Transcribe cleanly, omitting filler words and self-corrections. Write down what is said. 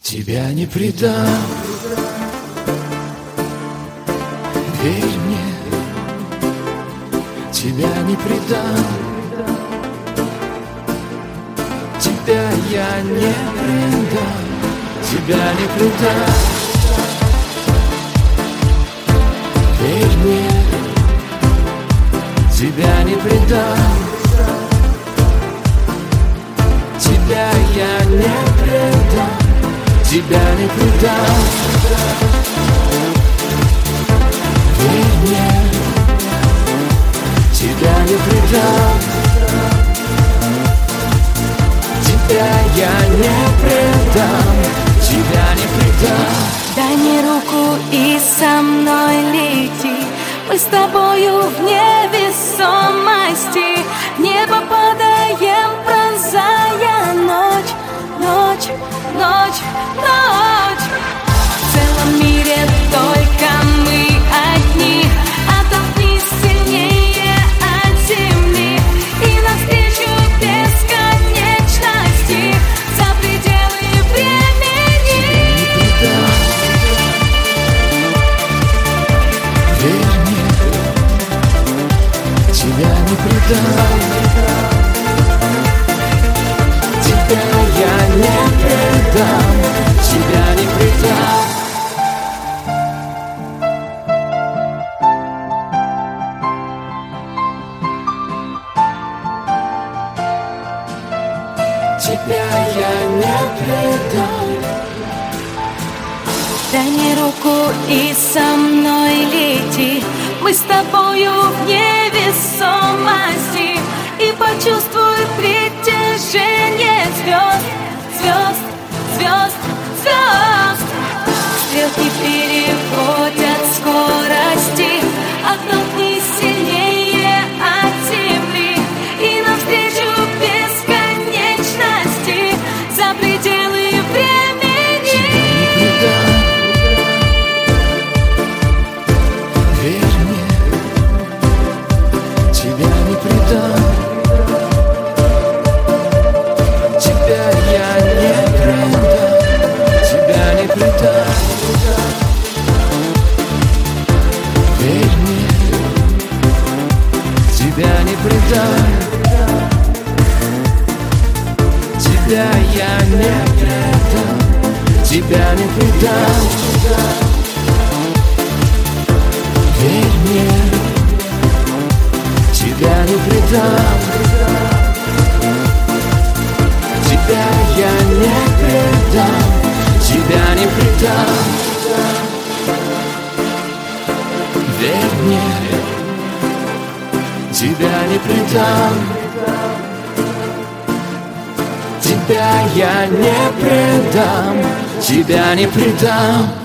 Тебя не предам, верь мне, тебя не предам, тебя я не предам, тебя не предам, верь мне, тебя не предам, тебя я не предам, тебя не предам, верь мне, тебя не предам, тебя я не предам, тебя не предам. Дай мне руку и со мной лети, мы с тобою в невесомости, в небо падаем, пронзая ночь, ночь, ночь, ночь. В целом мире только мы одни, оттолкнись сильнее от земли и навстречу бесконечности, за пределы времени. Верь мне, тебя не предам, тебя я не предам, тебя не предам. Тебя я не предам. Дай мне руку и со мной лети, мы с тобою в невесомости, и почувствуй притяжение звезд, звезд, звезд, звезд. Стрелки переводят скорости, оттолкнись сильнее от земли и навстречу бесконечности, за пределы времени. Верь мне, тебя не предам, тебя я не предам, тебя не предам. Верь мне, тебя не предам, тебя я не предам, тебя не предам. Верь мне, тебя не предам, тебя я не предам, тебя не предам. Верь мне, тебя не предам, тебя я не предам, тебя не предам.